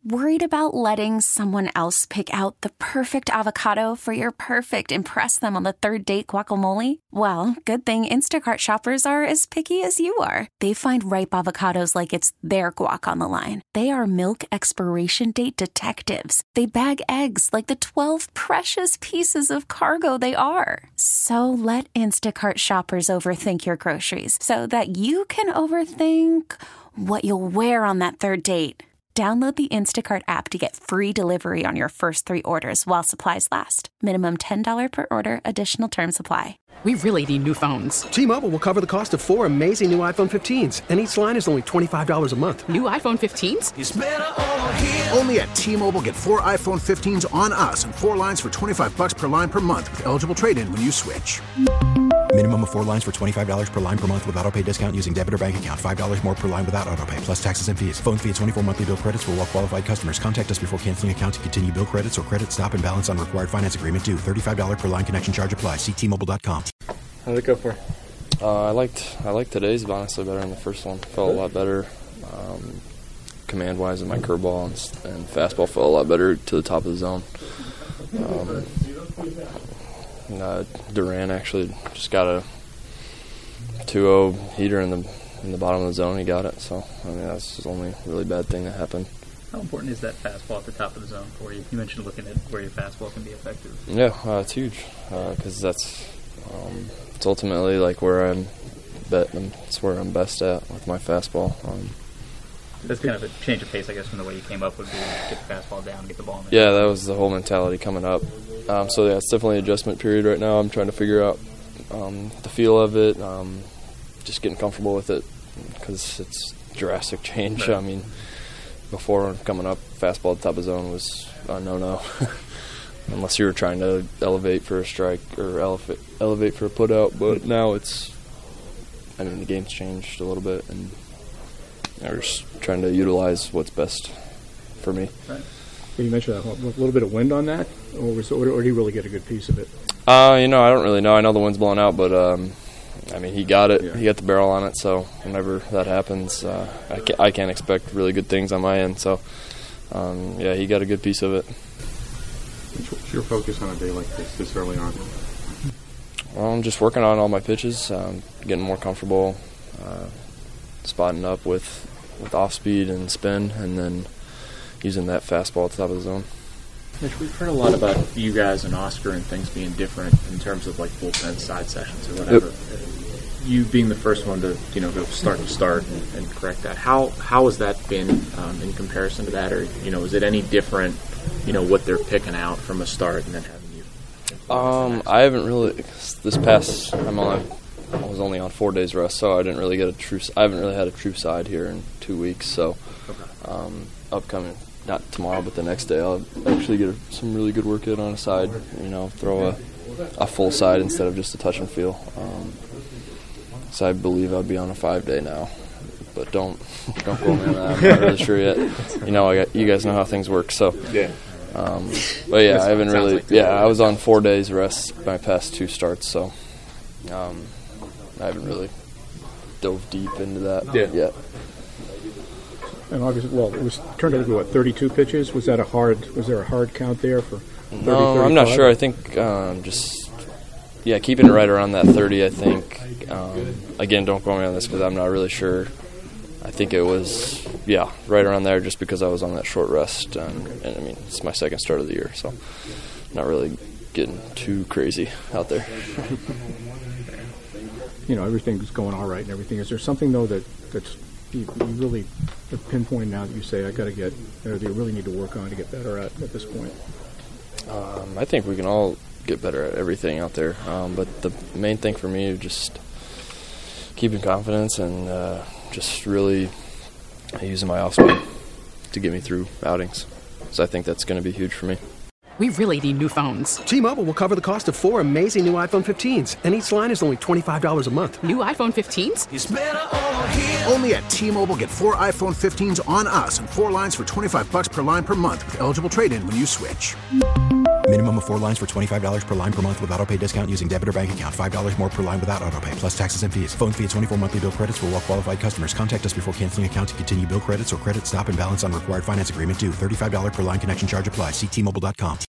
Worried about letting someone else pick out the perfect avocado for your perfect impress them on the third date guacamole? Well, good thing Instacart shoppers are as picky as you are. They find ripe avocados like it's their guac on the line. They are milk expiration date detectives. They bag eggs like the 12 precious pieces of cargo they are. So let Instacart shoppers overthink your groceries so that you can overthink what you'll wear on that third date. Download the Instacart app to get free delivery on your first 3 orders while supplies last. Minimum $10 per order. Additional terms apply. We really need new phones. T-Mobile will cover the cost of 4 amazing new iPhone 15s, and each line is only $25 a month. New iPhone 15s? It's better over here. Only at T-Mobile, get 4 iPhone 15s on us and 4 lines for $25 per line per month with eligible trade-in when you switch. Minimum of 4 lines for $25 per line per month with autopay discount using debit or bank account. $5 more per line without autopay, plus taxes and fees. Phone fee at 24 monthly bill credits for well-qualified customers. Contact us before canceling account to continue bill credits or credit stop and balance on required finance agreement due. $35 per line connection charge applies. See T-Mobile.com. How did it go for you? I liked today's honestly better than the first one. Felt a lot better command-wise in my curveball and fastball felt a lot better to the top of the zone. Duran actually just got a 2-0 heater in the bottom of the zone. He got it, so I mean that's the only really bad thing that happened. How important is that fastball at the top of the zone for you? You mentioned looking at where your fastball can be effective. Yeah, it's huge because that's it's ultimately like where it's where I'm best at with my fastball. That's kind of a change of pace, I guess, from the way you came up would be get the fastball down, get the ball in there. Yeah, that was the whole mentality coming up. So yeah, it's definitely an adjustment period right now. I'm trying to figure out the feel of it, just getting comfortable with it because it's drastic change. Right. I mean, before coming up, fastball at the top of the zone was a no-no. Unless you were trying to elevate for a strike or elevate for a put-out. But now the game's changed a little bit, and we're just trying to utilize what's best for me. Right. Well, you mentioned that, a little bit of wind on that, or did you really get a good piece of it? I don't really know. I know the wind's blowing out, but he got it. Yeah. He got the barrel on it, so whenever that happens, I can't expect really good things on my end. So, he got a good piece of it. What's your focus on a day like this early on? Well, I'm just working on all my pitches, getting more comfortable, spotting up with off speed and spin, and then using that fastball at the top of the zone. Mitch, we've heard a lot about you guys and Oscar and things being different in terms of like bullpen side sessions or whatever. Yep. You being the first one to go start to start and correct that. How has that been in comparison to that, or is it any different? What they're picking out from a start and then having you. I haven't really. This past I was only on 4 days rest, so I didn't really get I haven't really had a true side here in 2 weeks. So, upcoming, not tomorrow, but the next day, I'll actually get some really good work in on a side. Throw a full side instead of just a touch and feel. So I believe I'll be on a 5-day now, but don't quote me on that. I'm not really sure yet. You guys know how things work. So yeah. But yeah, I haven't really. I was on 4 days rest my past 2 starts, so I haven't really dove deep into that yet. And obviously, it was turned out to be 32 pitches. Was there a hard count there for 30, No, 35? I'm not sure. I think keeping it right around that 30. I think. Again, don't quote me on this because I'm not really sure. I think it was, right around there just because I was on that short rest. And it's my second start of the year, so not really getting too crazy out there. Everything's going all right and everything. Is there something, though, that's you really pinpoint now that you say, I got to get, or that you really need to work on to get better at this point? I think we can all get better at everything out there. But the main thing for me is just keeping confidence and just really using my off speed to get me through outings. So I think that's going to be huge for me. We really need new phones. T-Mobile will cover the cost of 4 amazing new iPhone 15s, and each line is only $25 a month. New iPhone 15s? It's better over here. Only at T-Mobile, get 4 iPhone 15s on us and 4 lines for $25 per line per month with eligible trade-in when you switch. Minimum of 4 lines for $25 per line per month with autopay discount using debit or bank account. $5 more per line without autopay, plus taxes and fees. Phone fee at 24 monthly bill credits for well-qualified customers. Contact us before canceling account to continue bill credits or credit stop and balance on required finance agreement due. $35 per line connection charge applies. See T-Mobile.com.